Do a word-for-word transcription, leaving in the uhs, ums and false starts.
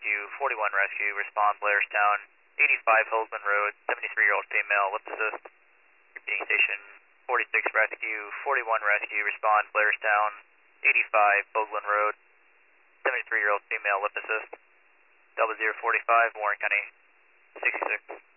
Rescue, forty-one Rescue, respond Blairstown, eighty-five Hoagland Road, seventy-three-year-old female, lip assist. Repeating station forty-six Rescue, forty-one Rescue, respond Blairstown, eighty-five Hoagland Road, seventy-three-year-old female, lip assist. Double zero forty-five, Warren County, sixty-six.